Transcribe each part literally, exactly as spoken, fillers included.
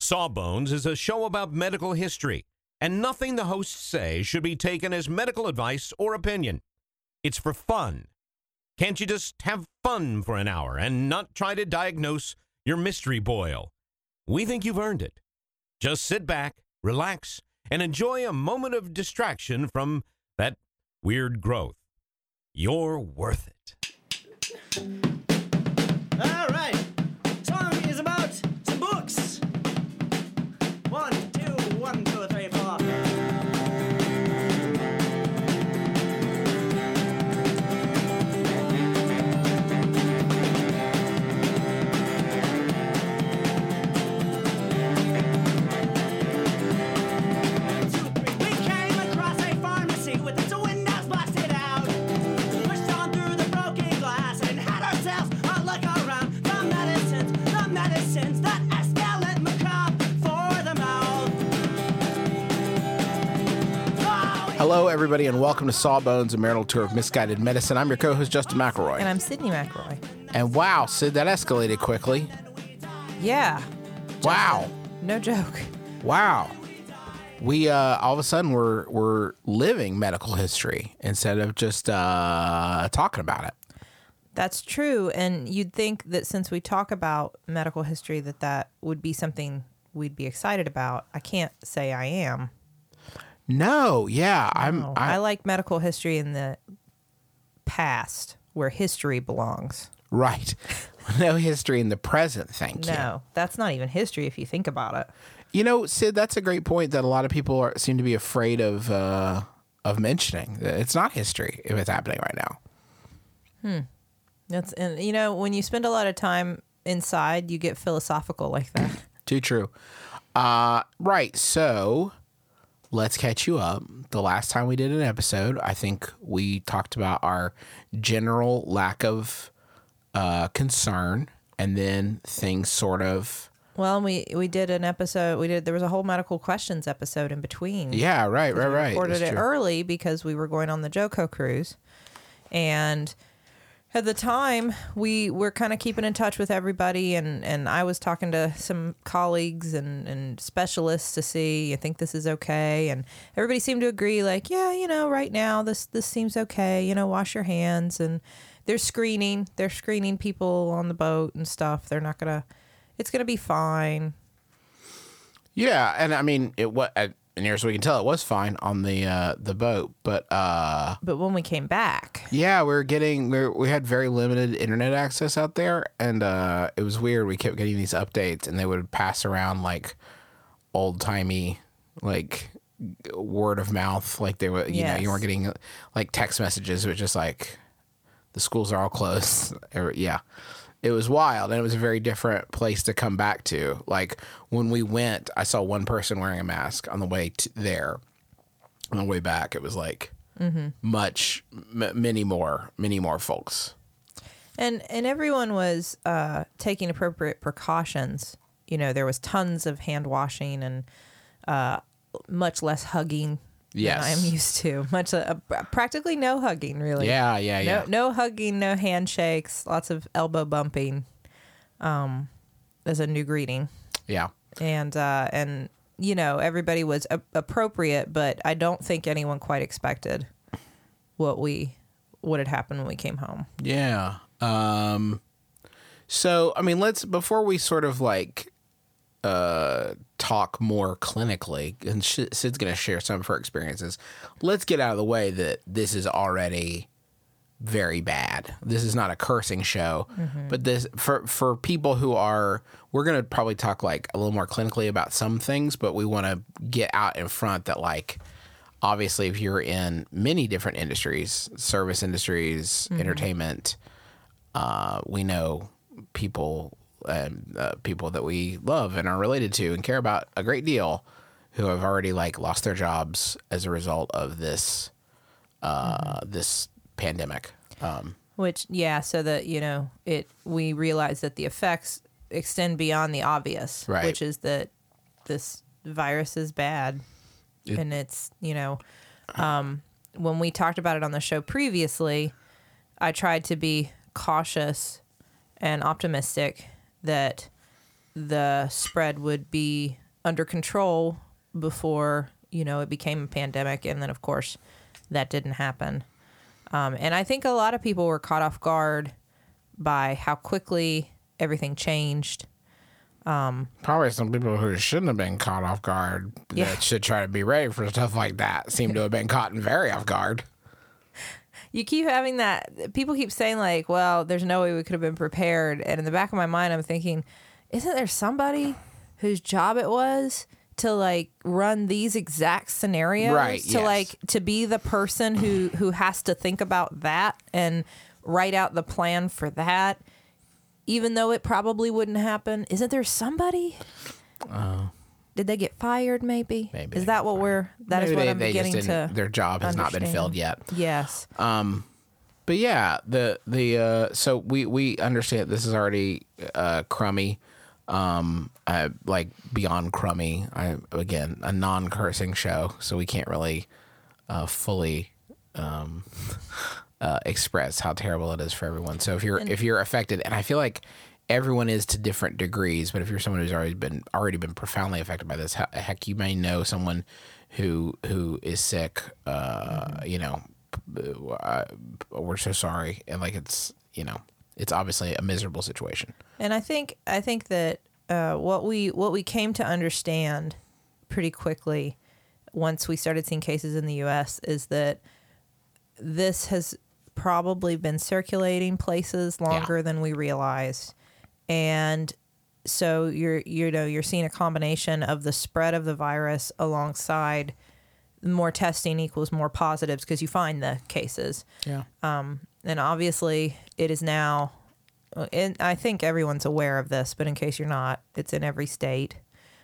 Sawbones is a show about medical history, and nothing the hosts say should be taken as medical advice or opinion. It's for fun. Can't you just have fun for an hour and not try to diagnose your mystery boil? We think you've earned it. Just sit back, relax, and enjoy a moment of distraction from that weird growth. You're worth it. All right. Song is about some books. One, two, one, two, three, four. Hello, everybody, and welcome to Sawbones, a marital tour of misguided medicine. I'm your co-host, Justin McElroy. And I'm Sydney McElroy. And wow, Sid, that escalated quickly. Yeah. Wow. No joke. Wow. We, uh, all of a sudden, we're, we're living medical history instead of just uh, talking about it. That's true. And you'd think that since we talk about medical history, that that would be something we'd be excited about. I can't say I am. No, yeah, I'm. No, I, I like medical history in the past, where history belongs. Right. No history in the present, thank you. No, that's not even history if you think about it. You know, Sid, that's a great point that a lot of people are, seem to be afraid of uh, of mentioning. It's not history if it's happening right now. Hmm. That's and you know, when you spend a lot of time inside, you get philosophical like that. Too true. Uh, right. So let's catch you up. The last time we did an episode, I think we talked about our general lack of uh, concern, and then things sort of. Well, we we did an episode. We did. There was a whole medical questions episode in between. Yeah. Right. Right. We Right. recorded That's it true. early because we were going on the JoCo cruise, and at the time we were kind of keeping in touch with everybody, and, and I was talking to some colleagues and, and specialists to see, I think this is okay, and everybody seemed to agree, like, yeah, you know, right now this this seems okay, you know, wash your hands, and they're screening, they're screening people on the boat and stuff. They're not gonna, it's gonna be fine. Yeah, and I mean, it what and near as we can tell, it was fine on the uh, the boat, but uh, But when we came back, yeah, we were getting we we had very limited internet access out there, and uh, it was weird. We kept getting these updates, and they would pass around like old timey, like word of mouth, like they were. You Yes. know, you weren't getting like text messages. It was just like the schools are all closed. Or, yeah. It was wild, and it was a very different place to come back to. Like, when we went, I saw one person wearing a mask on the way to there. On the way back, it was like mm-hmm. much, m- many more, many more folks. And and everyone was uh, taking appropriate precautions. You know, there was tons of hand washing and uh, much less hugging Yes. than I'm used to. Much uh, practically no hugging, really. Yeah, yeah, yeah. No, no hugging, no handshakes, lots of elbow bumping um, as a new greeting. Yeah. And, uh, and you know, everybody was a- appropriate, but I don't think anyone quite expected what we what had happened when we came home. Yeah. Um, so, I mean, let's, before we sort of like uh, talk more clinically, and Sh- Sid's going to share some of her experiences, let's get out of the way that this is already very bad. This is not a cursing show, mm-hmm. but this, for, for people who are, we're going to probably talk like a little more clinically about some things, but we want to get out in front that like, obviously, if you're in many different industries, service industries, mm-hmm. entertainment, uh, we know people and uh, people that we love and are related to and care about a great deal who have already like lost their jobs as a result of this uh, mm-hmm. this pandemic. Um, Which, yeah, so that, you know, it we realize that the effects extend beyond the obvious, right. which is that this virus is bad. It, and it's, you know, um, when we talked about it on the show previously, I tried to be cautious and optimistic that the spread would be under control before, you know, it became a pandemic. And then, of course, that didn't happen. Um, and I think a lot of people were caught off guard by how quickly everything changed. Um, Probably some people who shouldn't have been caught off guard Yeah. that should try to be ready for stuff like that seem to have been caught very off guard. You keep having that. People keep saying, like, well, there's no way we could have been prepared. And in the back of my mind, I'm thinking, isn't there somebody whose job it was to, like, run these exact scenarios? Right, To, yes. like, to be the person who, who has to think about that and write out the plan for that, even though it probably wouldn't happen. Isn't there somebody? Uh, Did they get fired, maybe? Maybe Is they that what we're, that is maybe what they, I'm they beginning just didn't, to their job has not been understand. filled yet. Yes. Um, but yeah, the the uh, so we we understand this is already uh, crummy, um, uh, like beyond crummy. I again a non-cursing show, so we can't really uh, fully um, uh, express how terrible it is for everyone. So if you're if you're affected, and I feel like everyone is to different degrees, but if you're someone who's already been already been profoundly affected by this, he- heck, you may know someone who who is sick. Uh, Mm-hmm. You know. Uh, we're so sorry, and like it's you know it's obviously a miserable situation. And I think I think that uh, what we what we came to understand pretty quickly once we started seeing cases in the U S is that this has probably been circulating places longer Yeah. than we realized, and so you're you know you're seeing a combination of the spread of the virus alongside more testing equals more positives because you find the cases. Yeah. Um, and obviously, it is now, and I think everyone's aware of this, but in case you're not, it's in every state.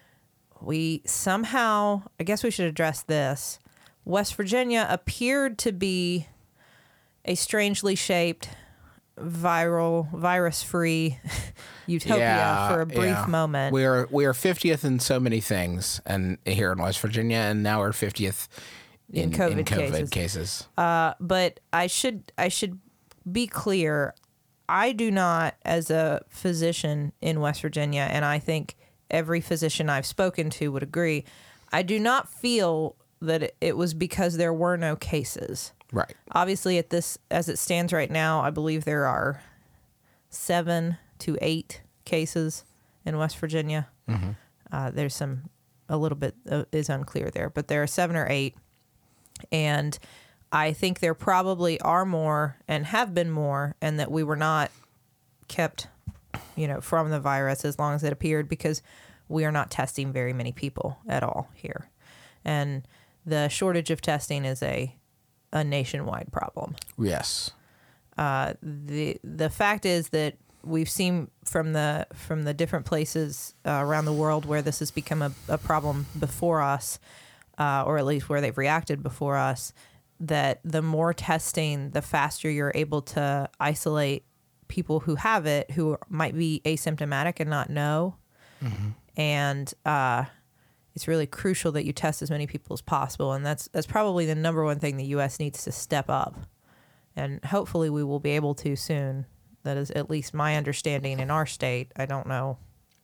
We somehow, I guess we should address this. West Virginia appeared to be a strangely shaped, viral, virus-free utopia for a brief yeah. moment. We are we are fiftieth in so many things, and here in West Virginia, and now we're fiftieth in, In COVID in COVID cases. cases. Uh, but I should I should be clear. I do not, as a physician in West Virginia, and I think every physician I've spoken to would agree, I do not feel that it was because there were no cases. Right. Obviously, at this as it stands right now, I believe there are seven to eight cases in West Virginia. Mm-hmm. Uh, there's some a little bit uh, is unclear there, but there are seven or eight, and I think there probably are more and have been more, and that we were not kept, you know, from the virus as long as it appeared because we are not testing very many people at all here, and the shortage of testing is a a nationwide problem. Yes. Uh, the the fact is that we've seen from the from the different places uh, around the world where this has become a, a problem before us, uh, or at least where they've reacted before us, that the more testing, the faster you're able to isolate people who have it, who might be asymptomatic and not know. Mm-hmm. And uh, it's really crucial that you test as many people as possible. And that's that's probably the number one thing the U S needs to step up. And hopefully we will be able to soon. That is at least my understanding in our state. I don't know.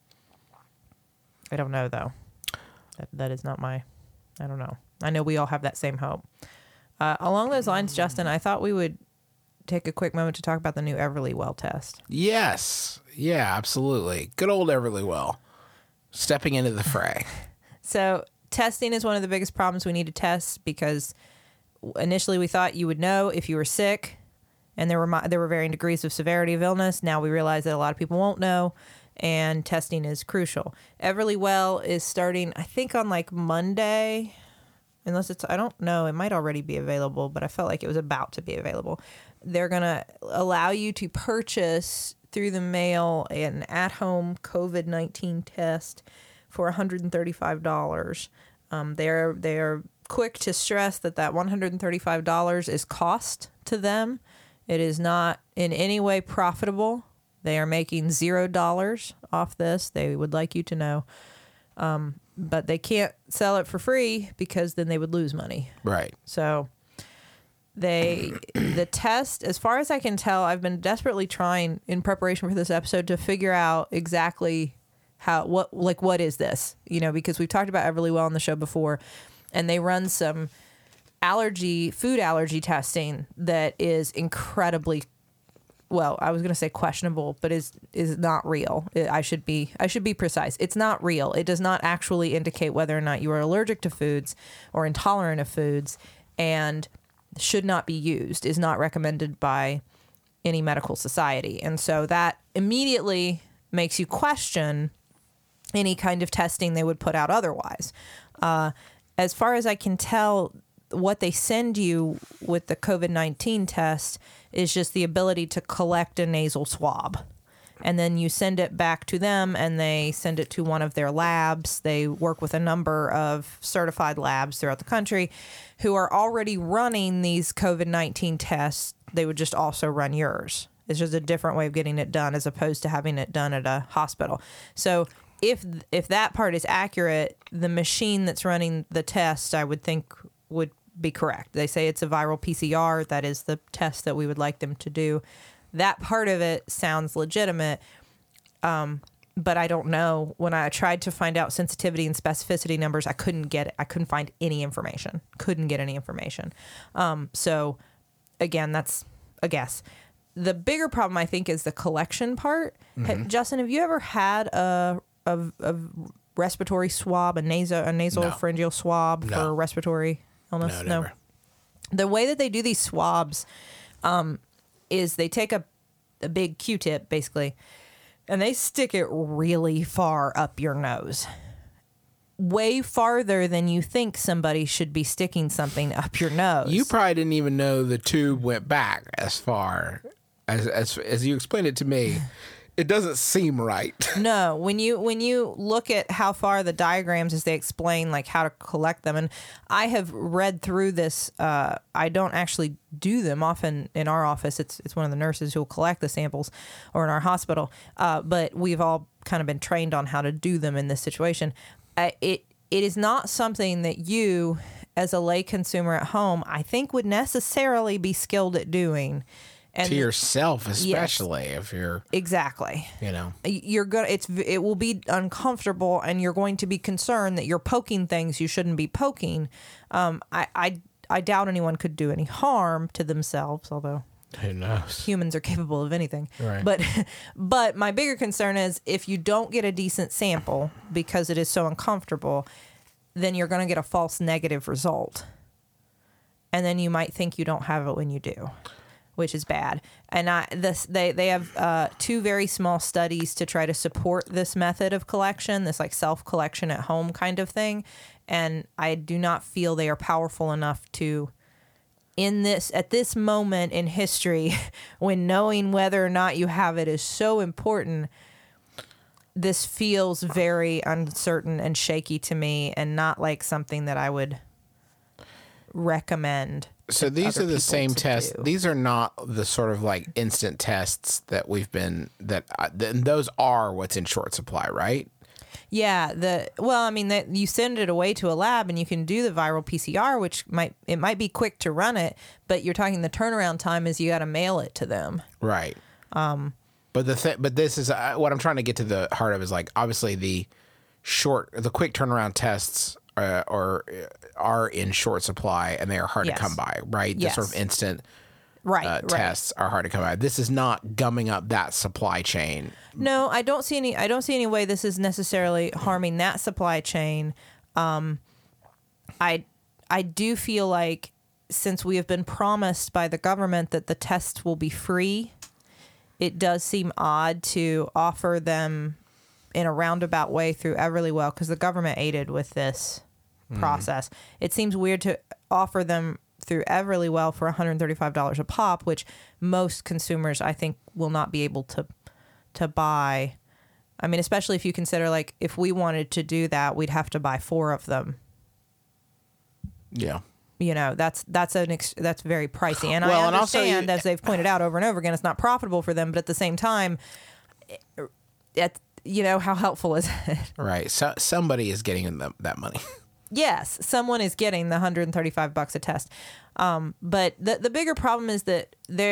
I don't know, though. That, that is not my... I don't know. I know we all have that same hope. Uh, along those lines, Justin, I thought we would take a quick moment to talk about the new Everly Well test. Yes. Yeah, absolutely. Good old Everly Well. Stepping into the fray. So testing is one of the biggest problems we need to test because initially we thought you would know if you were sick, and there were mi- there were varying degrees of severity of illness. Now we realize that a lot of people won't know, and testing is crucial. Everly Well is starting, I think, on like Monday, unless it's, I don't know, it might already be available, but I felt like it was about to be available. They're going to allow you to purchase through the mail an at-home COVID nineteen test for one hundred thirty-five dollars. Um, they're they're quick to stress that that one hundred thirty-five dollars is cost to them. It is not in any way profitable. They are making zero dollars off this. They would like you to know. Um, but they can't sell it for free because then they would lose money. Right. So they, the test, as far as I can tell, I've been desperately trying in preparation for this episode to figure out exactly How, what, like, what is this? You know, because we've talked about Everlywell on the show before, and they run some allergy, food allergy testing that is incredibly, well, I was going to say questionable, but is is not real. I should be I should be precise. It's not real. It does not actually indicate whether or not you are allergic to foods or intolerant of foods, and should not be used, is not recommended by any medical society. And so that immediately makes you question any kind of testing they would put out otherwise. Uh, as far as I can tell, what they send you with the COVID nineteen test is just the ability to collect a nasal swab. And then you send it back to them, and they send it to one of their labs. They work with a number of certified labs throughout the country who are already running these COVID nineteen tests. They would just also run yours. It's just a different way of getting it done as opposed to having it done at a hospital. So if if that part is accurate, the machine that's running the test, I would think, would be correct. They say it's a viral P C R. That is the test that we would like them to do. That part of it sounds legitimate, um, but I don't know. When I tried to find out sensitivity and specificity numbers, I couldn't get it. I couldn't find any information. Couldn't get any information. Um, so, again, that's a guess. The bigger problem, I think, is the collection part. Mm-hmm. Ha- Justin, have you ever had a, a, a respiratory swab, a nasal, a nasal No. pharyngeal swab No. for respiratory illness? No, never. The way that they do these swabs um, is they take a, a big Q-tip, basically, and they stick it really far up your nose. Way farther than you think somebody should be sticking something up your nose. You probably didn't even know the tube went back as far as as as you explained it to me. It doesn't seem right. No, when you when you look at how far the diagrams as they explain like how to collect them, and I have read through this. Uh, I don't actually do them often in our office. It's it's one of the nurses who will collect the samples, or in our hospital. Uh, but we've all kind of been trained on how to do them in this situation. Uh, it it is not something that you, as a lay consumer at home, I think would necessarily be skilled at doing. And To yourself, especially if you're, exactly. you know. You're gonna it's it will be uncomfortable, and you're going to be concerned that you're poking things you shouldn't be poking. Um, I, I I doubt anyone could do any harm to themselves, although Who knows? humans are capable of anything. Right. But but my bigger concern is if you don't get a decent sample because it is so uncomfortable, then you're going to get a false negative result, and then you might think you don't have it when you do, which is bad. And I this they they have uh, two very small studies to try to support this method of collection, this like self collection at home kind of thing, and I do not feel they are powerful enough to. In this, at this moment in history, when knowing whether or not you have it is so important, this feels very uncertain and shaky to me, and not like something that I would recommend. So these other are the people same to tests. do. These are not the sort of like instant tests that we've been that uh, th- those are what's in short supply, right? Yeah, the well, I mean, that you send it away to a lab and you can do the viral P C R, which might it might be quick to run it, but you're talking the turnaround time is you got to mail it to them. Right. Um, but the th- but this is uh, what I'm trying to get to the heart of is like obviously the short the quick turnaround tests uh, are are in short supply and they are hard Yes. to come by, right? Yes. The sort of instant Right, uh, right. tests are hard to come by. This is not gumming up that supply chain. No, I don't see any. I don't see any way this is necessarily harming that supply chain. Um, I I do feel like since we have been promised by the government that the tests will be free, it does seem odd to offer them in a roundabout way through Everlywell because the government aided with this process. It seems weird to offer them through Everlywell for one hundred thirty-five dollars a pop, which most consumers I think will not be able to to buy. I mean, especially if you consider like if we wanted to do that, we'd have to buy four of them. Yeah. You know, that's that's an ex- that's very pricey, and Well, I and also understand, you- as they've pointed out over and over again, it's not profitable for them. But at the same time, it, you know, how helpful is it? Right. So somebody is getting them that money. Yes, someone is getting the one hundred thirty-five bucks a test. Um, but the the bigger problem is that there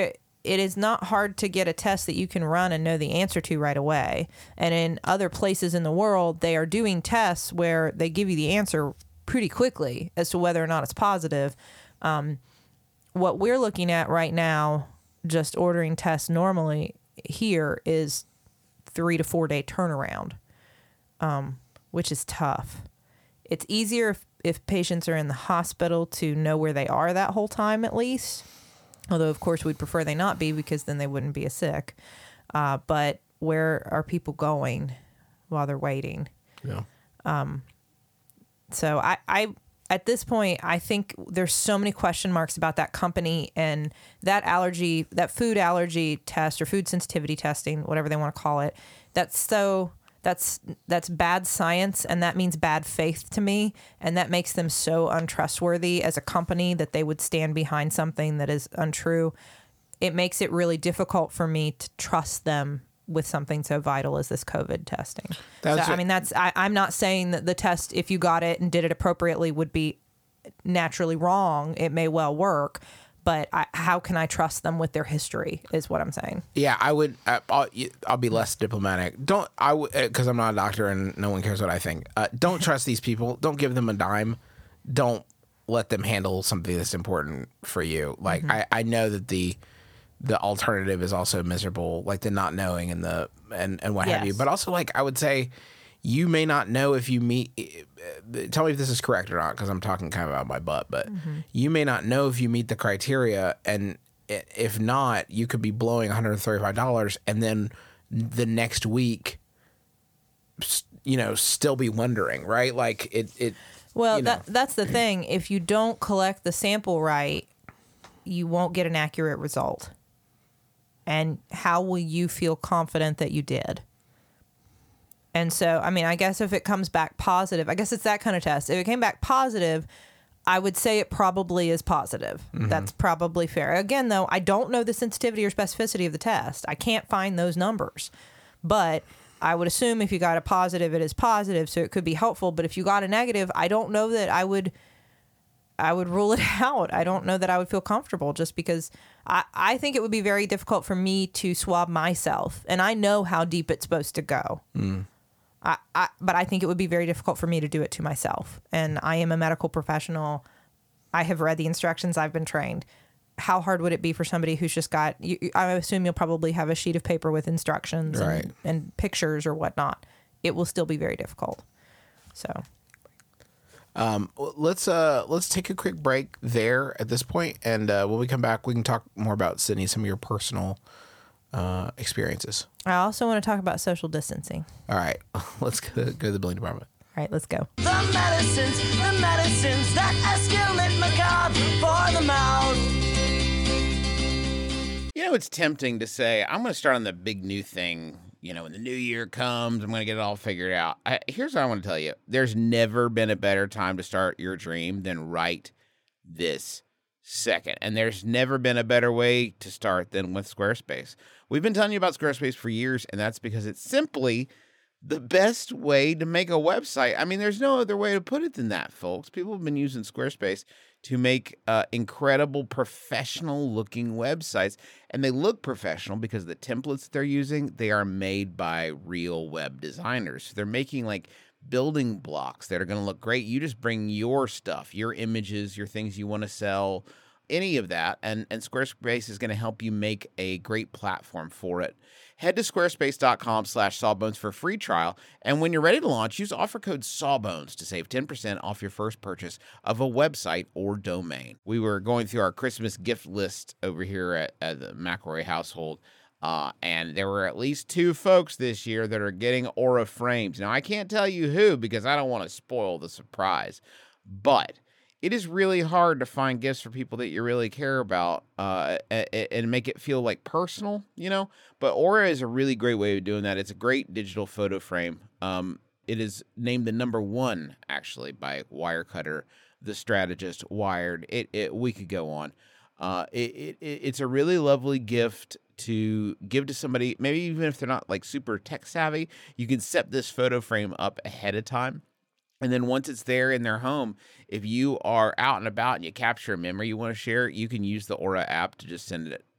it is not hard to get a test that you can run and know the answer to right away. And in other places in the world, they are doing tests where they give you the answer pretty quickly as to whether or not it's positive. Um, what we're looking at right now, just ordering tests normally here, is three to four day turnaround, um, which is tough. It's easier if, if patients are in the hospital to know where they are that whole time at least. Although, of course, we'd prefer they not be because then they wouldn't be as sick. Uh, but where are people going while they're waiting? Yeah. Um, so I, I, at this point, I think there's so many question marks about that company and that allergy, that food allergy test or food sensitivity testing, whatever they want to call it. That's so... That's that's bad science, and that means bad faith to me, and that makes them so untrustworthy as a company that they would stand behind something that is untrue. It makes it really difficult for me to trust them with something so vital as this COVID testing. That's so, a- I mean, that's I, I'm not saying that the test, if you got it and did it appropriately, would be naturally wrong. It may well work. But I, how can I trust them with their history is what I'm saying. Yeah, I would. I- I'll, I'll be less diplomatic. Don't I? Because I'm not a doctor and no one cares what I think. Uh, don't trust these people. Don't give them a dime. Don't let them handle something that's important for you. Like I, I know that the the alternative is also miserable, like the not knowing and the and and what have you. Yes. But also, like I would say, you may not know if you meet. Tell me if this is correct or not, because I'm talking kind of out my butt. But Mm-hmm. you may not know if you meet the criteria, and i- if not, you could be blowing one hundred thirty-five dollars, and then the next week, s- you know, still be wondering, right? Like it. it Well, you know. that that's the thing. If you don't collect the sample right, you won't get an accurate result. And how will you feel confident that you did? And so, I mean, I guess if it comes back positive, I guess it's that kind of test. If it came back positive, I would say it probably is positive. Mm-hmm. That's probably fair. Again, though, I don't know the sensitivity or specificity of the test. I can't find those numbers. But I would assume if you got a positive, it is positive, so it could be helpful. But if you got a negative, I don't know that I would I would rule it out. I don't know that I would feel comfortable just because I, I think it would be very difficult for me to swab myself. And I know how deep it's supposed to go. Mm. I, I, but I think it would be very difficult for me to do it to myself. And I am a medical professional. I have read the instructions. I've been trained. How hard would it be for somebody who's just got, you, I assume you'll probably have a sheet of paper with instructions Right. and, and pictures or whatnot. It will still be very difficult. So, Um, well, let's uh let's take a quick break there at this point, and uh, when we come back, we can talk more about Sydney, some of your personal uh, experiences. I also want to talk about social distancing. All right, let's go, go to the billing department. All right, let's go. The medicines, the medicines that escalate macabre for the mouth. You know, it's tempting to say, I'm going to start on the big new thing. You know, when the new year comes, I'm going to get it all figured out. I, here's what I want to tell you. There's never been a better time to start your dream than right this second. And there's never been a better way to start than with Squarespace. We've been telling you about Squarespace for years, and that's because it's simply the best way to make a website. I mean, there's no other way to put it than that, folks. People have been using Squarespace to make uh, incredible professional-looking websites, and they look professional because the templates that they're using, they are made by real web designers. So they're making like building blocks that are going to look great. You just bring your stuff, your images, your things you want to sell, any of that, and, and Squarespace is going to help you make a great platform for it. Head to squarespace.com slash sawbones for a free trial, and when you're ready to launch, use offer code sawbones to save ten percent off your first purchase of a website or domain. We were going through our Christmas gift list over here at, at the McElroy household, uh, and there were at least two folks this year that are getting Aura frames. Now, I can't tell you who because I don't want to spoil the surprise, but it is really hard to find gifts for people that you really care about uh, and make it feel like personal, you know? But Aura is a really great way of doing that. It's a great digital photo frame. Um, it is named the number one, actually, by Wirecutter, The Strategist, Wired. It, it we could go on. Uh, it, it it's a really lovely gift to give to somebody, maybe even if they're not like super tech savvy. You can set this photo frame up ahead of time. And then once it's there in their home, if you are out and about and you capture a memory you want to share, you can use the Aura app to just send it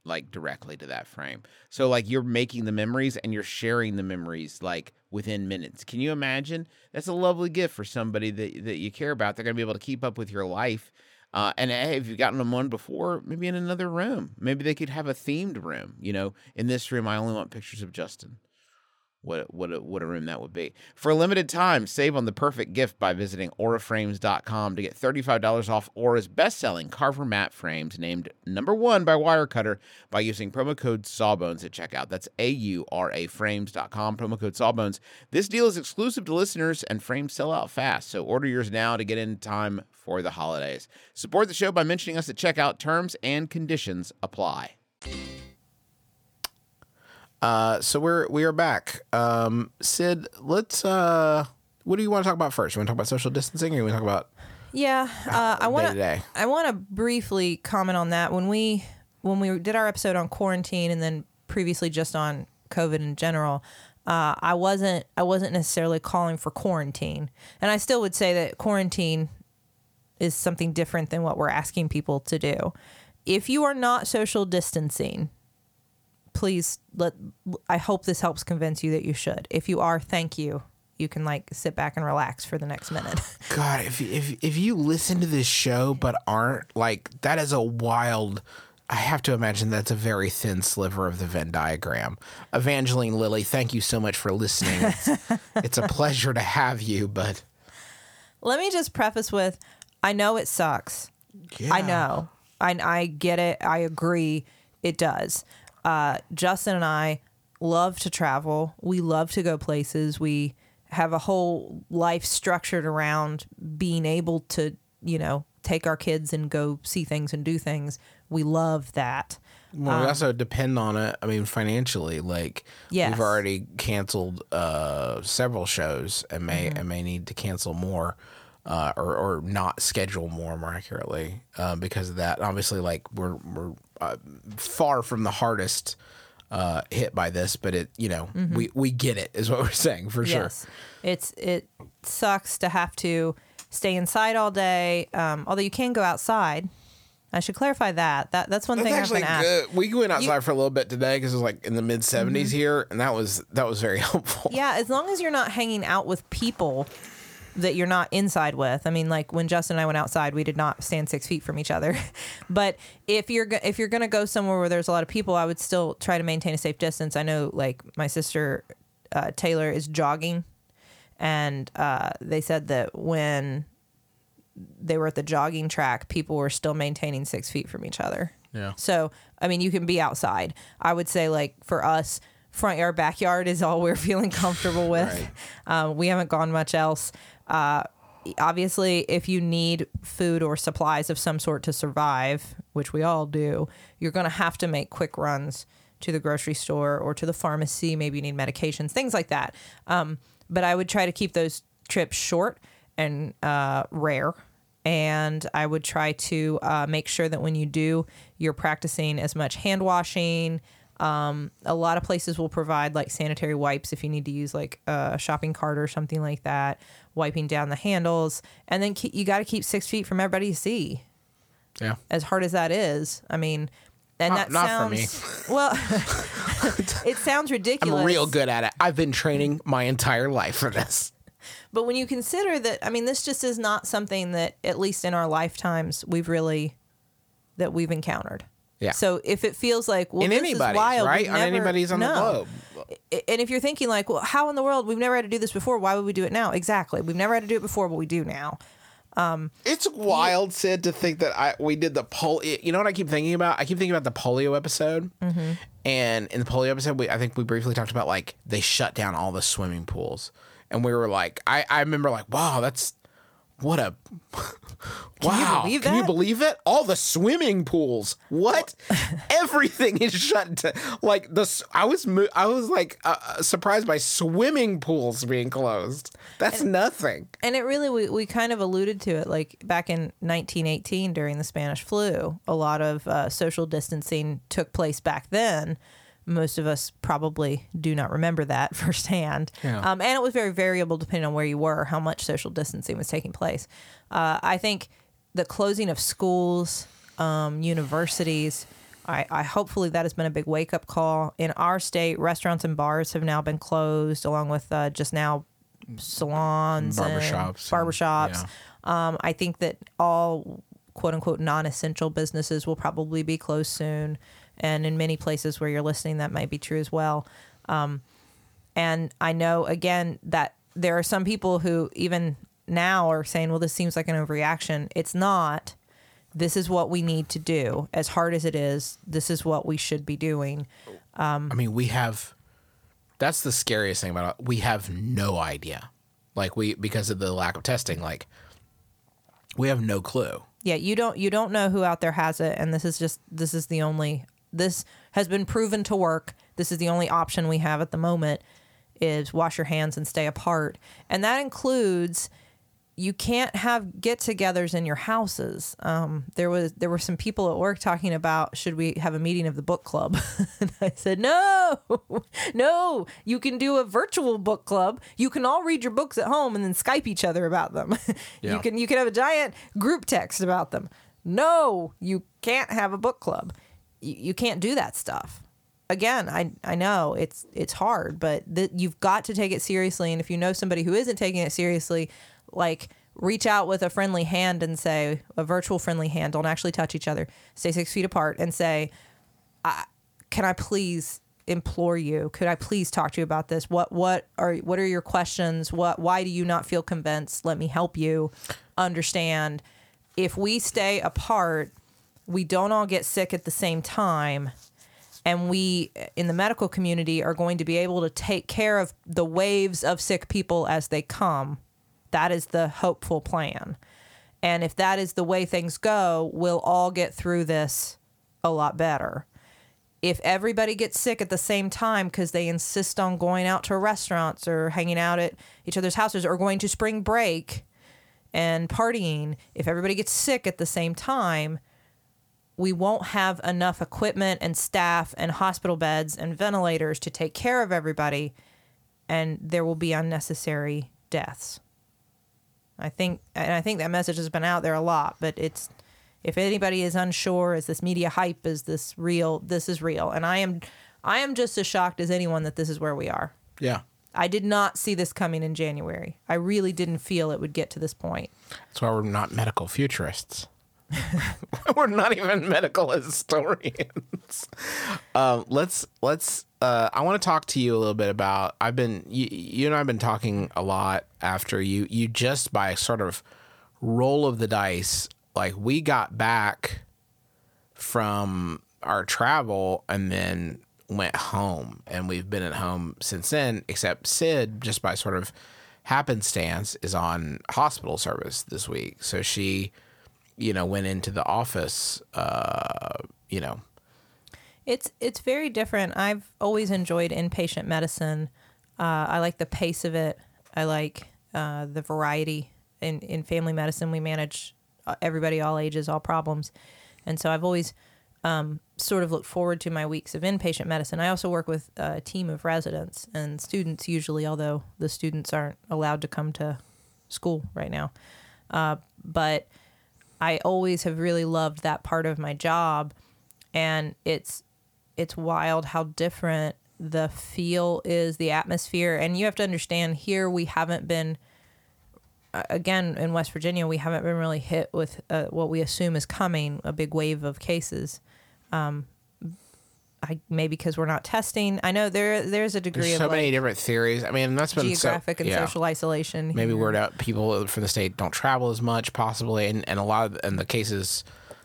like directly to that frame. So like you're making the memories and you're sharing the memories like within minutes. Can you imagine? That's a lovely gift for somebody that that you care about. They're going to be able to keep up with your life. Uh, and hey, if you've gotten them one before, maybe in another room, maybe they could have a themed room. You know, in this room, I only want pictures of Justin. What what a, what a room that would be. For a limited time, save on the perfect gift by visiting aura frames dot com to get thirty-five dollars off Aura's best-selling Carver Mat frames, named number one by Wirecutter, by using promo code Sawbones at checkout. That's A U R A frames dot com, promo code Sawbones. This deal is exclusive to listeners, and frames sell out fast, so order yours now to get in time for the holidays. Support the show by mentioning us at checkout. Terms and conditions apply. Uh, so we're we are back. Um, Sid, let's. Uh, what do you want to talk about first? You want to talk about social distancing, or you want to talk about? Yeah, uh, I want to. day-to-day? I want to briefly comment on that. When we when we did our episode on quarantine, and then previously just on COVID in general, uh, I wasn't I wasn't necessarily calling for quarantine, and I still would say that quarantine is something different than what we're asking people to do. If you are not social distancing, please let, I hope this helps convince you that you should. If you are, thank you. You can like sit back and relax for the next minute. God, if if if you listen to this show but aren't, like, that is a wild. I have to imagine that's a very thin sliver of the Venn diagram. Evangeline Lilly, thank you so much for listening. It's, it's a pleasure to have you, but Let me just preface with, I know it sucks. yeah. I know. I I get it. I agree. It does. Uh, Justin and I love to travel. We love to go places. We have a whole life structured around being able to, you know, take our kids and go see things and do things. We love that. Well, we also depend on it. I mean, financially, like Yes. we've already canceled uh, several shows and may and may need to cancel more, uh, or or not schedule more, more accurately, uh, because of that. Obviously, like we're we're uh, far from the hardest uh, hit by this, but it you know we we get it is what we're saying for sure. Yes. It's it sucks to have to stay inside all day. Um, although you can go outside. I should clarify that. That that's one That's thing I've actually been asked. good. We went outside for a little bit today because it was like in the mid seventies here, and that was that was very helpful. Yeah, as long as you're not hanging out with people that you're not inside with. I mean, like when Justin and I went outside, we did not stand six feet from each other. But if you're go- if you're gonna go somewhere where there's a lot of people, I would still try to maintain a safe distance. I know, like my sister uh, Taylor is jogging, and uh, they said that when they were at the jogging track, people were still maintaining six feet from each other. Yeah. So, I mean, you can be outside. I would say, like, for us, front yard, backyard is all we're feeling comfortable with. Right. Um, we haven't gone much else. Uh, obviously, if you need food or supplies of some sort to survive, which we all do, you're going to have to make quick runs to the grocery store or to the pharmacy. Maybe you need medications, things like that. Um, but I would try to keep those trips short and uh, rare. And I would try to uh, make sure that when you do, you're practicing as much hand washing. Um, a lot of places will provide like sanitary wipes if you need to use like a shopping cart or something like that, wiping down the handles. And then ke- you got to keep six feet from everybody you see. Yeah. As hard as that is. I mean, and Not- that not for me. sounds, well, it sounds ridiculous. I'm real good at it. I've been training my entire life for this. But when you consider that, I mean, this just is not something that, at least in our lifetimes, we've really, that we've encountered. Yeah. So if it feels like, well, in this anybody's, is wild, right? we've On never- anybody's on no. the globe. I- And if you're thinking like, well, how in the world, we've never had to do this before, why would we do it now? Exactly. We've never had to do it before, but we do now. It's wild, Sid, to think that I we did the polio. You know what I keep thinking about? I keep thinking about the polio episode. Mm-hmm. And in the polio episode, we, I think we briefly talked about like they shut down all the swimming pools, and we were like, I, I remember like, wow, that's what a wow. believe Can you that? believe it? All the swimming pools. What? Everything is shut down. Like the I was mo- I was like uh, surprised by swimming pools being closed. That's nothing. And it really, we, we kind of alluded to it, like back in nineteen eighteen during the Spanish flu, a lot of uh, social distancing took place back then. Most of us probably do not remember that firsthand. Yeah. Um, and it was very variable depending on where you were, how much social distancing was taking place. Uh, I think the closing of schools, um, universities, I, I hopefully that has been a big wake up call. In our state, restaurants and bars have now been closed, along with uh, just now salons, Barbershops. and barbershops. And, Um, I think that all quote unquote non-essential businesses will probably be closed soon, and in many places where you're listening, that might be true as well. Um, and I know again that there are some people who even now are saying, "Well, this seems like an overreaction." It's not. This is what we need to do. As hard as it is, this is what we should be doing. I mean, we have. That's the scariest thing about it. We have no idea, like we because of the lack of testing. Like we have no clue. Yeah, you don't you don't know who out there has it, and this is just this is the only this has been proven to work. This is the only option we have at the moment is wash your hands and stay apart. And that includes you can't have get-togethers in your houses. Um, there was there were some people at work talking about should we have a meeting of the book club? And I said no, no. You can do a virtual book club. You can all read your books at home and then Skype each other about them. Yeah. You can you can have a giant group text about them. No, you can't have a book club. You, you can't do that stuff. Again, I I know it's it's hard, but th- you've got to take it seriously. And if you know somebody who isn't taking it seriously, like reach out with a friendly hand and say, a virtual friendly hand, don't actually touch each other, stay six feet apart, and say, I, can I please implore you, could I please talk to you about this? What what are what are your questions? What why do you not feel convinced? Let me help you understand. If we stay apart, we don't all get sick at the same time. And we, in the medical community, are going to be able to take care of the waves of sick people as they come. That is the hopeful plan. And if that is the way things go, we'll all get through this a lot better. If everybody gets sick at the same time because they insist on going out to restaurants or hanging out at each other's houses or going to spring break and partying, if everybody gets sick at the same time, we won't have enough equipment and staff and hospital beds and ventilators to take care of everybody, and there will be unnecessary deaths. I think, and I think that message has been out there a lot, but it's, if anybody is unsure, is this media hype, is this real? This is real. And I am, I am just as shocked as anyone that this is where we are. Yeah. I did not see this coming in January. I really didn't feel it would get to this point. That's why we're not medical futurists. We're not even medical historians. um, let's let's. Uh, I want to talk to you a little bit about. I've been you, you and I've been talking a lot after you. You just by sort of roll of the dice, like we got back from our travel and then went home, and we've been at home since then. Except Sid, just by sort of happenstance, is on hospital service this week, so she, you know, went into the office, uh, you know. It's it's very different. I've always enjoyed inpatient medicine. Uh, I like the pace of it. I like uh, the variety. In, in family medicine, we manage everybody, all ages, all problems. And so I've always um, sort of looked forward to my weeks of inpatient medicine. I also work with a team of residents and students usually, although the students aren't allowed to come to school right now. Uh, but I always have really loved that part of my job, and it's it's wild how different the feel is, the atmosphere. And you have to understand, here we haven't been, again, in West Virginia, we haven't been really hit with uh, what we assume is coming, a big wave of cases. Um, I maybe because we're not testing. I know there there's a degree There's of so like many different theories. I mean, that's been geographic so, and yeah. social isolation. Maybe here. word out people from the state don't travel as much, possibly, and, and a lot of and the cases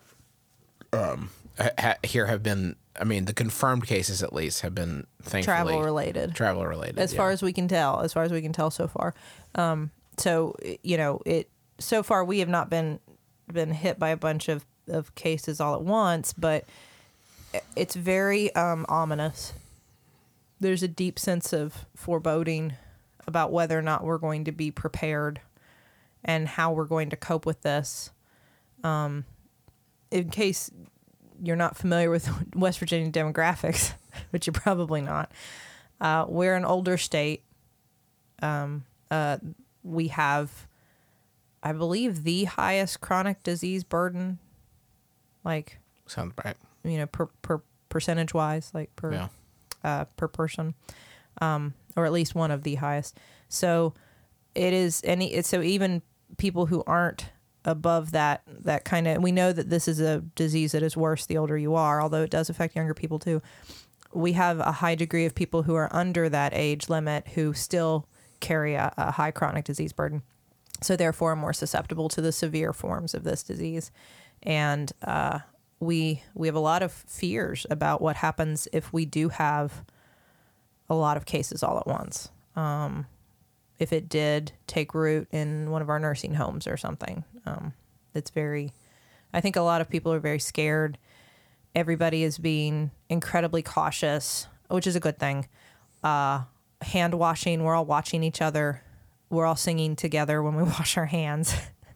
um ha, here have been. I mean, the confirmed cases at least have been thankfully travel related. Travel related, as yeah. far as we can tell. As far as we can tell so far. Um, so you know, it so far we have not been been hit by a bunch of of cases all at once, but it's very um, ominous. There's a deep sense of foreboding about whether or not we're going to be prepared and how we're going to cope with this. Um, in case you're not familiar with West Virginia demographics, which you're probably not, uh, we're an older state. Um, uh, we have, I believe, the highest chronic disease burden. Like, Sounds right. you know, per, per percentage wise, like per Yeah. uh, per person, um, or at least one of the highest. So it is any. It's, so even people who aren't above that that kind of, we know that this is a disease that is worse the older you are, although it does affect younger people too. We have a high degree of people who are under that age limit who still carry a, a high chronic disease burden, so therefore are more susceptible to the severe forms of this disease. And uh, we we have a lot of fears about what happens if we do have a lot of cases all at once. Um, if it did take root in one of our nursing homes or something, um, it's very, I think a lot of people are very scared. Everybody is being incredibly cautious, which is a good thing. Uh, hand washing, we're all watching each other. We're all singing together when we wash our hands.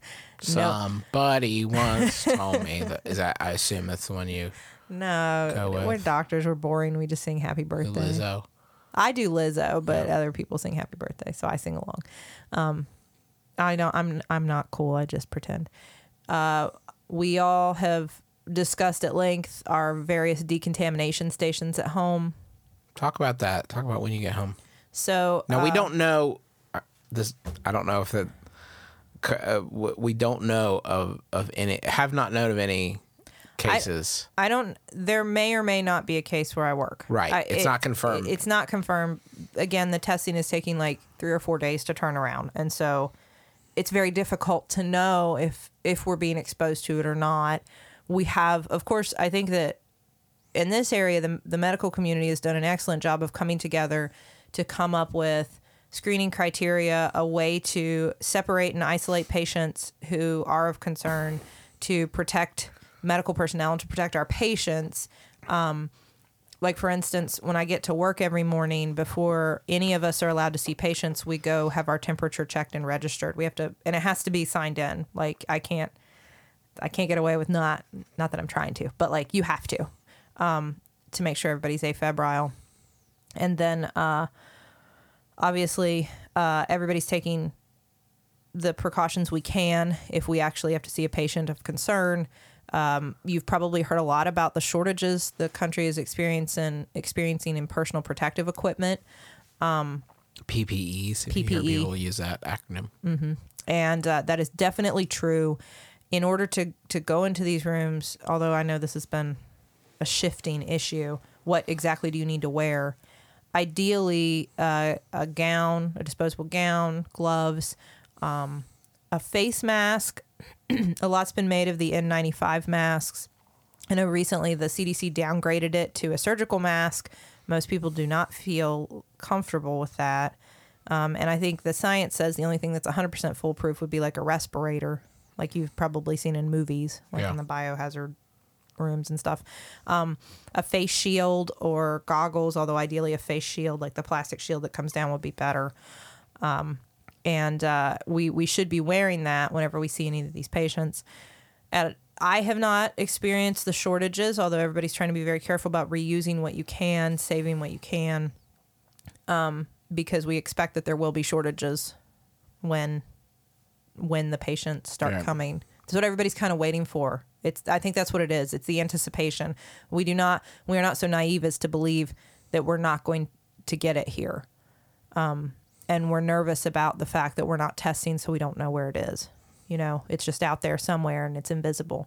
Somebody once told me that, is that, I assume that's the one you, No, Go with. we're doctors. We're boring. We just sing happy birthday. Lizzo. I do Lizzo, but other people sing happy birthday, so I sing along. Um, I don't. I'm. I'm not cool. I just pretend. Uh, we all have discussed at length our various decontamination stations at home. Talk about that. Talk about when you get home. So Now, we uh, don't know uh, this. I don't know if that. Uh, w- we don't know of, of any, have not known of any cases. I don't. There may or may not be a case where I work. Right. I, It's not confirmed. It's not confirmed. Again, the testing is taking like three or four days to turn around, and so it's very difficult to know if if we're being exposed to it or not. We have, of course, I think that in this area, the the medical community has done an excellent job of coming together to come up with screening criteria, a way to separate and isolate patients who are of concern, to protect medical personnel and to protect our patients. Um, like, for instance, when I get to work every morning, before any of us are allowed to see patients, we go have our temperature checked and registered. We have to, and it has to be signed in. Like, I can't, I can't get away with not, not that I'm trying to, but like, you have to, um, to make sure everybody's afebrile. And then, uh, obviously, uh, everybody's taking the precautions we can if we actually have to see a patient of concern. Um, you've probably heard a lot about the shortages the country is experiencing experiencing in personal protective equipment. P P Es. If P P E. You hear people use that acronym. And uh, that is definitely true. In order to, to go into these rooms, although I know this has been a shifting issue, what exactly do you need to wear? Ideally, uh, a gown, a disposable gown, gloves, um, a face mask. A lot's been made of the N ninety-five masks. I know recently the C D C downgraded it to a surgical mask. Most people do not feel comfortable with that. Um, and I think the science says the only thing that's one hundred percent foolproof would be like a respirator, like you've probably seen in movies, like Yeah. in the biohazard rooms and stuff. Um, a face shield or goggles, although ideally a face shield, like the plastic shield that comes down, would be better. Um, and uh, we, we should be wearing that whenever we see any of these patients. At, I have not experienced the shortages, although everybody's trying to be very careful about reusing what you can, saving what you can, um, because we expect that there will be shortages when when the patients start Yeah. coming. That's what everybody's kind of waiting for. It's I think that's what it is. It's the anticipation. We do not we are not so naive as to believe that we're not going to get it here. Um, and we're nervous about the fact that we're not testing, so we don't know where it is. You know, it's just out there somewhere and it's invisible.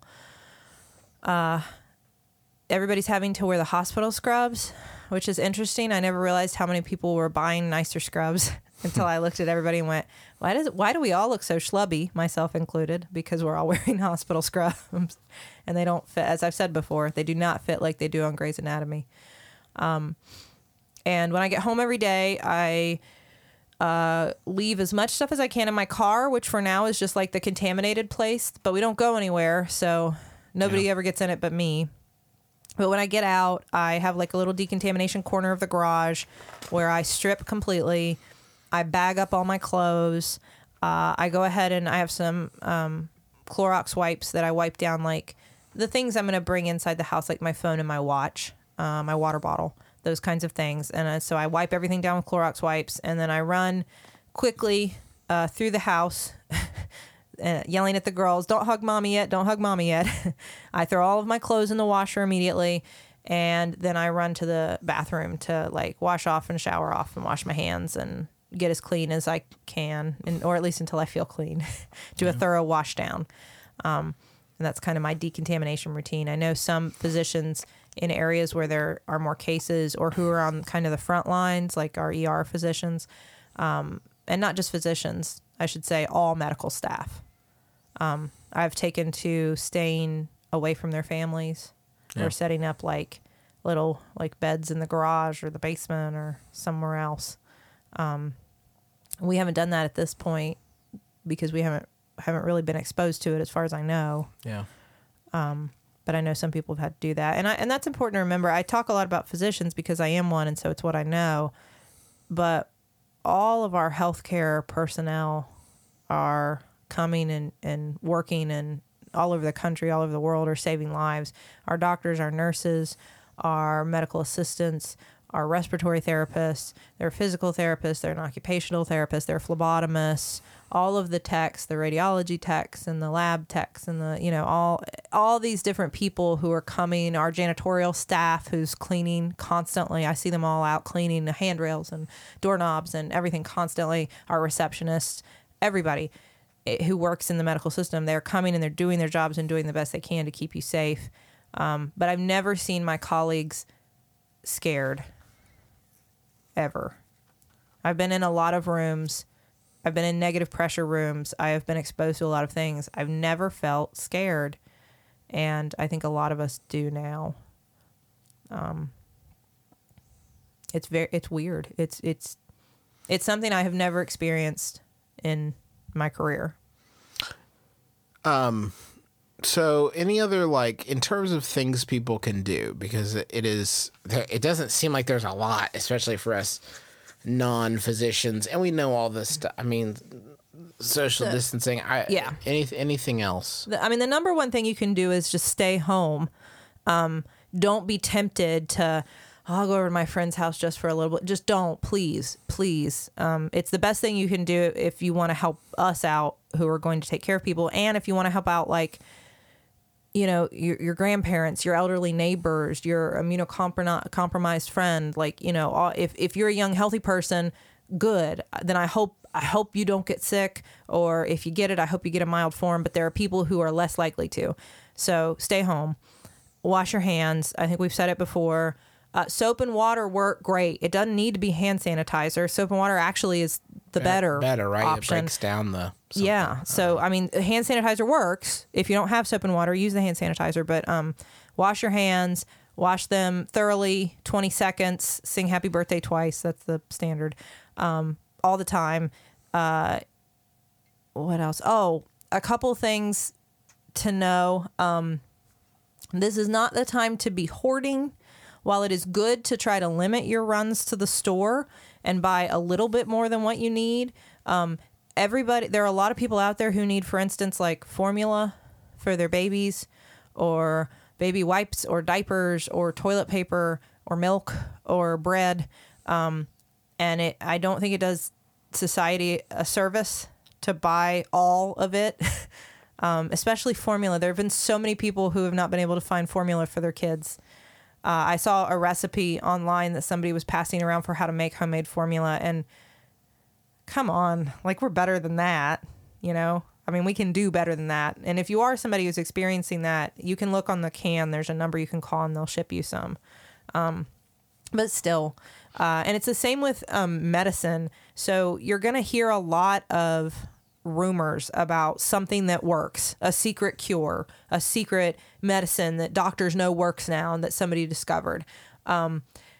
Uh, everybody's having to wear the hospital scrubs, which is interesting. I never realized how many people were buying nicer scrubs until I looked at everybody and went, why does why do we all look so schlubby, myself included, because we're all wearing hospital scrubs and they don't fit, as I've said before, they do not fit like they do on Grey's Anatomy. Um, and when I get home every day, I uh, leave as much stuff as I can in my car, which for now is just like the contaminated place, but we don't go anywhere, so nobody Yeah. ever gets in it but me. But when I get out, I have like a little decontamination corner of the garage where I strip completely. I bag up all my clothes. Uh, I go ahead and I have some um, Clorox wipes that I wipe down, like the things I'm going to bring inside the house, like my phone and my watch, uh, my water bottle, those kinds of things. And uh, so I wipe everything down with Clorox wipes, and then I run quickly uh, through the house. uh, yelling at the girls, don't hug mommy yet, don't hug mommy yet. I throw all of my clothes in the washer immediately, and then I run to the bathroom to like wash off and shower off and wash my hands and get as clean as I can, and, or at least until I feel clean. Do a thorough wash down. Um, and that's kind of my decontamination routine. I know some physicians in areas where there are more cases or who are on kind of the front lines, like our E R physicians, um, and not just physicians, I should say all medical staff. Um, I've taken to staying away from their families Yeah. or setting up like little like beds in the garage or the basement or somewhere else. Um, we haven't done that at this point because we haven't haven't really been exposed to it as far as I know. Yeah. Um, but I know some people have had to do that. And I, and that's important to remember. I talk a lot about physicians because I am one, and so it's what I know. But all of our healthcare personnel are coming and, and working and all over the country, all over the world, are saving lives. Our doctors, our nurses, our medical assistants, our respiratory therapists, they're physical therapists, they're an occupational therapist, they're phlebotomists, all of the techs, the radiology techs and the lab techs and the, you know, all all these different people who are coming, our janitorial staff who's cleaning constantly. I see them all out cleaning the handrails and doorknobs and everything constantly, our receptionists, everybody who works in the medical system, they're coming and they're doing their jobs and doing the best they can to keep you safe. Um, but I've never seen my colleagues scared. Ever. I've been in a lot of rooms. I've been in negative pressure rooms. I have been exposed to a lot of things. I've never felt scared. And I think a lot of us do now. Um, it's very, it's weird. It's, it's, it's something I have never experienced in my career. Um, so any other, like, in terms of things people can do, because it is, it doesn't seem like there's a lot, especially for us non-physicians, and we know all this stuff. I mean, social The- distancing. I, yeah. Any, anything else? The- I mean, the number one thing you can do is just stay home. Um, don't be tempted to, oh, I'll go over to my friend's house just for a little bit. Just don't, please, please. Um, it's the best thing you can do if you want to help us out who are going to take care of people. And if you want to help out, like, you know, your, your grandparents, your elderly neighbors, your immunocompromised friend, like, you know, all, if, if you're a young, healthy person, good. Then I hope, I hope you don't get sick, or if you get it, I hope you get a mild form, but there are people who are less likely to. So stay home, wash your hands. I think we've said it before. Uh, soap and water work great. It doesn't need to be hand sanitizer. Soap and water actually is the better Better, right? option. It breaks down the something. Yeah. So, I mean, hand sanitizer works. If you don't have soap and water, use the hand sanitizer. But um, wash your hands, wash them thoroughly, twenty seconds, sing happy birthday twice. That's the standard. Um, all the time. Uh, what else? Oh, a couple things to know. Um, this is not the time to be hoarding. While it is good to try to limit your runs to the store and buy a little bit more than what you need, um, everybody, there are a lot of people out there who need, for instance, like formula for their babies, or baby wipes, or diapers, or toilet paper, or milk, or bread. Um, and it, I don't think it does society a service to buy all of it, um, especially formula. There have been so many people who have not been able to find formula for their kids. Uh, I saw a recipe online that somebody was passing around for how to make homemade formula, and come on, like, we're better than that, you know? I mean, we can do better than that. And if you are somebody who's experiencing that, you can look on the can. There's a number you can call and they'll ship you some. Um, but still, uh, and it's the same with um, medicine. So you're going to hear a lot of rumors about something that works, a secret cure, a secret medicine that doctors know works now and that somebody discovered. Um,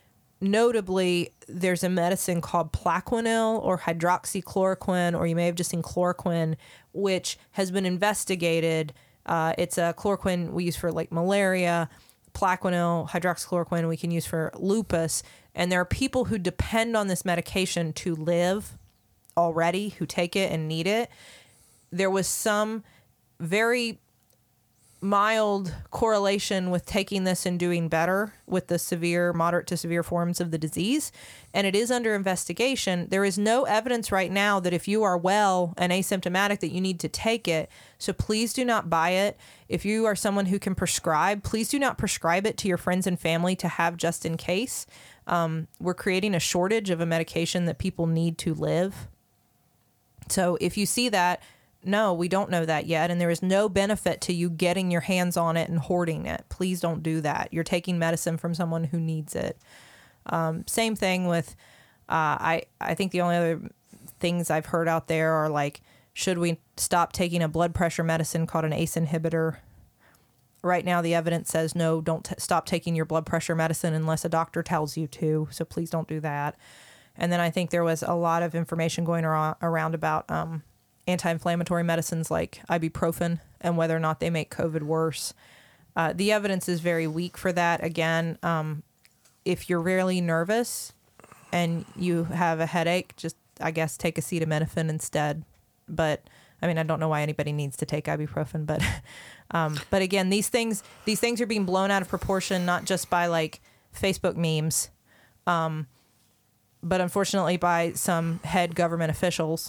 notably, there's a medicine called Plaquenil or hydroxychloroquine, or you may have just seen chloroquine, which has been investigated. Uh, it's a chloroquine we use for like malaria. Plaquenil, hydroxychloroquine, we can use for lupus. And there are people who depend on this medication to live already, who take it and need it. There was some very mild correlation with taking this and doing better with the severe, moderate to severe forms of the disease, and it is under investigation. There is no evidence right now that if you are well and asymptomatic that you need to take it, so please do not buy it. If you are someone who can prescribe, please do not prescribe it to your friends and family to have just in case. Um, we're creating a shortage of a medication that people need to live. So if you see that, no, we don't know that yet, and there is no benefit to you getting your hands on it and hoarding it. Please don't do that. You're taking medicine from someone who needs it. Um, same thing with, uh, I, I think the only other things I've heard out there are like, should we stop taking a blood pressure medicine called an A C E inhibitor? Right now, the evidence says, no, don't t- stop taking your blood pressure medicine unless a doctor tells you to, so please don't do that. And then I think there was a lot of information going around, around about um, anti-inflammatory medicines like ibuprofen and whether or not they make COVID worse. Uh, the evidence is very weak for that. Again, um, if you're really nervous and you have a headache, just, I guess, take acetaminophen instead. But, I mean, I don't know why anybody needs to take ibuprofen, but um, but again, these things these things are being blown out of proportion, not just by, like, Facebook memes, um, but unfortunately by some head government officials.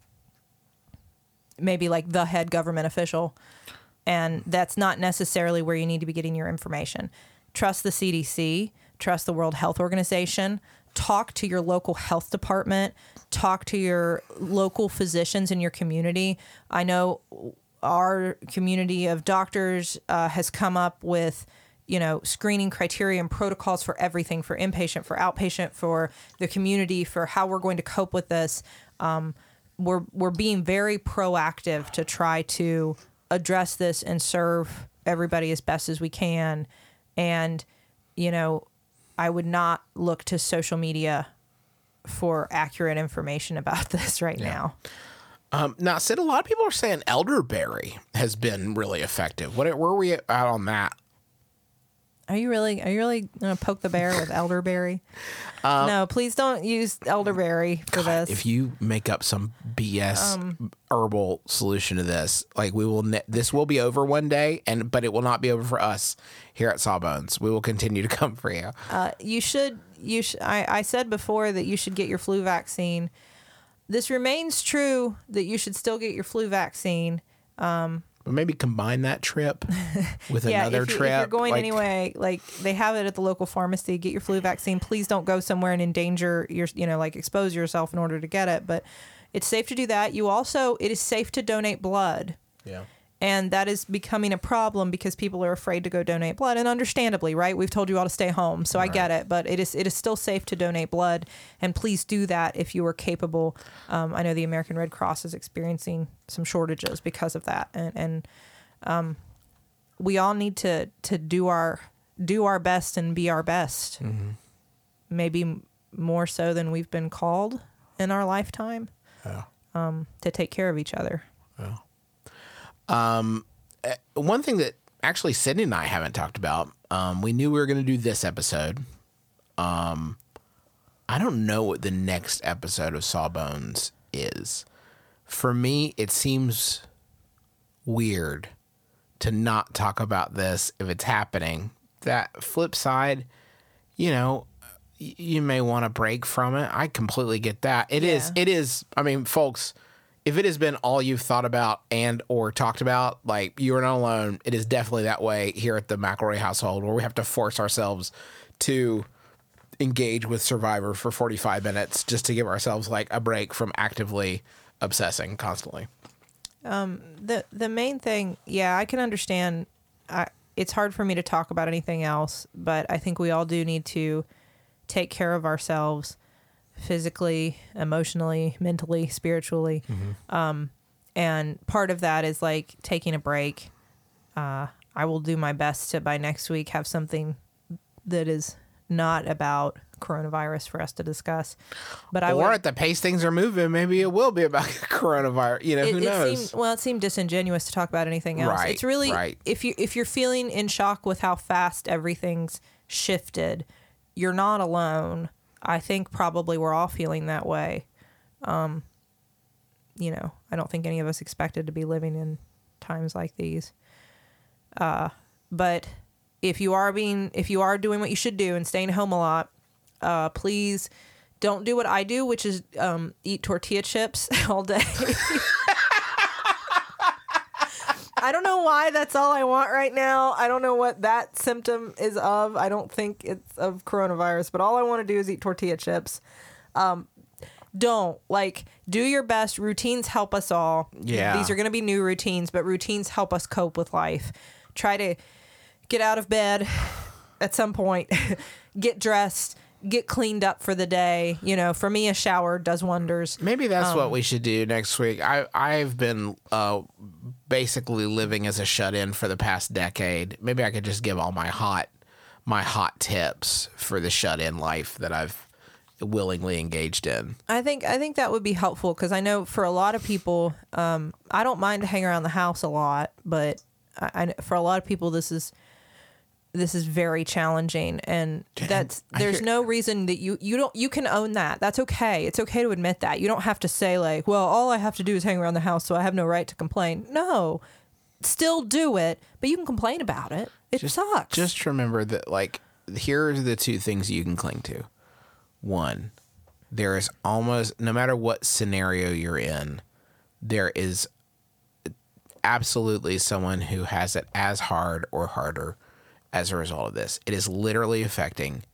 Maybe like the head government official, and that's not necessarily where you need to be getting your information. Trust the C D C, trust the World Health Organization, talk to your local health department, talk to your local physicians in your community. I know our community of doctors uh, has come up with, you know, screening criteria and protocols for everything, for inpatient, for outpatient, for the community, for how we're going to cope with this. Um, We're we're being very proactive to try to address this and serve everybody as best as we can. And, you know, I would not look to social media for accurate information about this right yeah. now. Um, now, Sid, a lot of people are saying elderberry has been really effective. What where are we at on that? Are you really are you really gonna poke the bear with elderberry? Um, no, please don't use elderberry for God, this. If you make up some B S um, herbal solution to this, like we will, ne- this will be over one day, and but it will not be over for us here at Sawbones. We will continue to come for you. Uh, you should. You sh- I, I said before that you should get your flu vaccine. This remains true that you should still get your flu vaccine. Um, But maybe combine that trip with yeah, another if you, trip. If you're going like, anyway, like they have it at the local pharmacy. Get your flu vaccine. Please don't go somewhere and endanger your, you know, like expose yourself in order to get it. But it's safe to do that. You also, it is safe to donate blood. Yeah. And that is becoming a problem because people are afraid to go donate blood, and understandably, right? We've told you all to stay home, so right. I get it. But it is it is still safe to donate blood, and please do that if you are capable. Um, I know the American Red Cross is experiencing some shortages because of that, and and um, we all need to to do our do our best and be our best. Mm-hmm. Maybe more so than we've been called in our lifetime. Yeah. Um, to take care of each other. Yeah. Um, one thing that actually Sydney and I haven't talked about, um, we knew we were going to do this episode. Um, I don't know what the next episode of Sawbones is. For me, it seems weird to not talk about this if it's happening. That flip side, you know, y- you may want to break from it. I completely get that. It Yeah. is, it is, I mean, folks, if it has been all you've thought about and or talked about, like, you are not alone. It is definitely that way here at the McElroy household, where we have to force ourselves to engage with Survivor for forty-five minutes just to give ourselves like a break from actively obsessing constantly. Um, the the main thing, yeah, I can understand. I, it's hard for me to talk about anything else, but I think we all do need to take care of ourselves. Physically, emotionally, mentally, spiritually. Mm-hmm. Um, and part of that is like taking a break. Uh, I will do my best to, by next week, have something that is not about coronavirus for us to discuss. But I or would, at the pace things are moving, maybe it will be about coronavirus. You know, it, who it knows? Seemed, well, it seemed disingenuous to talk about anything else. Right, it's really, right. if you if you're feeling in shock with how fast everything's shifted, you're not alone. I think probably we're all feeling that way. Um, you know, I don't think any of us expected to be living in times like these. Uh, but if you are being, if you are doing what you should do and staying home a lot, uh, please don't do what I do, which is um, eat tortilla chips all day. I don't know why that's all I want right now. I don't know what that symptom is of. I don't think it's of coronavirus, but all I want to do is eat tortilla chips. Um, don't. Like, do your best. Routines help us all. Yeah. These are going to be new routines, but routines help us cope with life. Try to get out of bed at some point, get dressed, get cleaned up for the day. You know, for me, a shower does wonders. Maybe that's Um, what we should do next week. I, I've been uh, basically living as a shut-in for the past decade. Maybe I could just give all my hot, my hot tips for the shut-in life that I've willingly engaged in. I think I think that would be helpful because I know for a lot of people, um, I don't mind to hang around the house a lot, but I, I, for a lot of people, this is this is very challenging, and that's I there's hear- no reason that you you don't you can own that. That's okay. It's okay to admit that. You don't have to say like, well, all I have to do is hang around the house, so I have no right to complain. No, still do it, but you can complain about it. It sucks. Just remember that, like, here are the two things you can cling to. One, there is almost, no matter what scenario you're in, there is absolutely someone who has it as hard or harder as a result of this. It is literally affecting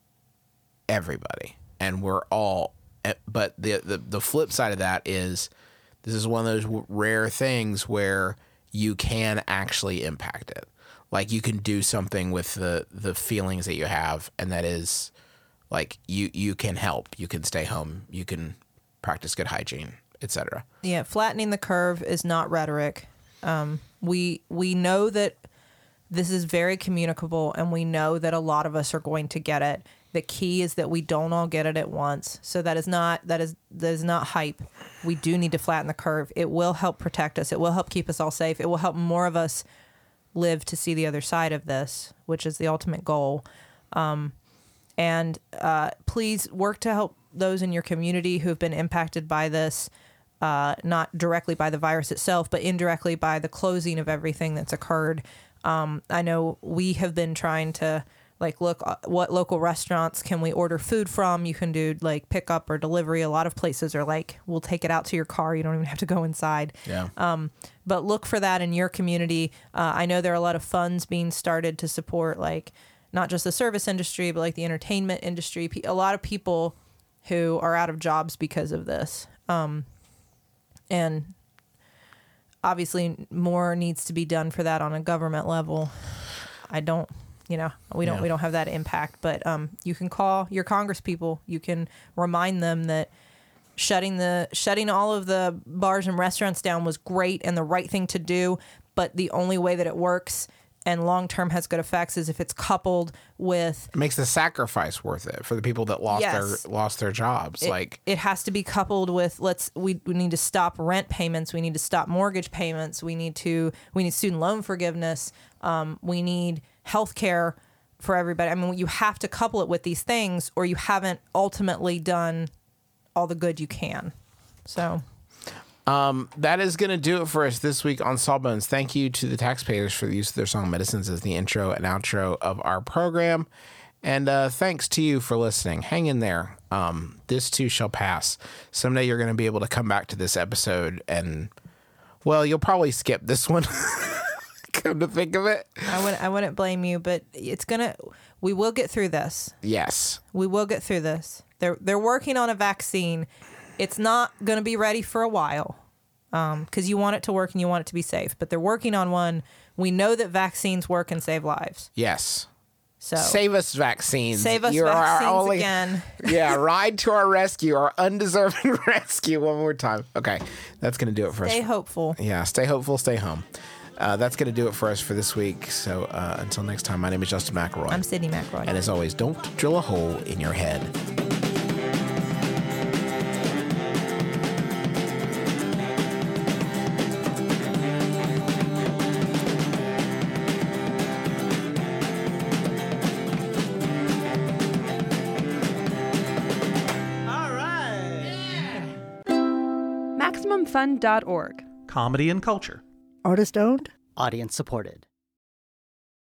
everybody, and we're all, but the, the, the flip side of that is this is one of those rare things where you can actually impact it. Like, you can do something with the, the feelings that you have, and that is, like, you, you can help. You can stay home. You can practice good hygiene, et cetera. Yeah, flattening the curve is not rhetoric. Um, we we know that this is very communicable, and we know that a lot of us are going to get it. The key is that we don't all get it at once. So that is not that is that is not hype. We do need to flatten the curve. It will help protect us. It will help keep us all safe. It will help more of us live to see the other side of this, which is the ultimate goal. Um, and uh, please work to help those in your community who have been impacted by this. Uh, not directly by the virus itself, but indirectly by the closing of everything that's occurred. Um, I know we have been trying to like look uh, what local restaurants can we order food from. You can do like pickup or delivery. A lot of places are like, we'll take it out to your car. You don't even have to go inside. Yeah. Um, but look for that in your community. Uh, I know there are a lot of funds being started to support like not just the service industry, but like the entertainment industry. Pe- A lot of people who are out of jobs because of this. Um, And obviously more needs to be done for that on a government level. I don't, you know, we don't, Yeah. we don't have that impact, but um, you can call your Congress people. You can remind them that shutting the, shutting all of the bars and restaurants down was great and the right thing to do. But the only way that it works and long-term has good effects is if it's coupled with It makes the sacrifice worth it for the people that lost Yes. their lost their jobs. it, like, it has to be coupled with let's we, we need to stop rent payments, we need to stop mortgage payments, we need to we need student loan forgiveness, um, we need health care for everybody. I mean, you have to couple it with these things or you haven't ultimately done all the good you can. So that is going to do it for us this week on Sawbones. Thank you to the taxpayers for the use of their song Medicines as the intro and outro of our program. And uh, thanks to you for listening. Hang in there. Um, this too shall pass. Someday you're going to be able to come back to this episode and, well, you'll probably skip this one. Come to think of it. I wouldn't I wouldn't blame you, but it's gonna we will get through this. Yes. We will get through this. They're they're working on a vaccine. It's not going to be ready for a while because um, you want it to work and you want it to be safe. But they're working on one. We know that vaccines work and save lives. Yes. So Save us vaccines. save us You're our vaccines only- again. Yeah, ride to our rescue, our undeserving rescue one more time. Okay, that's going to do it for us. Stay hopeful. Yeah, stay hopeful, stay home. Uh, that's going to do it for us for this week. So uh, until next time, my name is Justin McElroy. I'm Sydney McRoy. And as always, don't drill a hole in your head. All right. Maximum Fun dot org. Comedy and culture. Artist owned? Audience supported.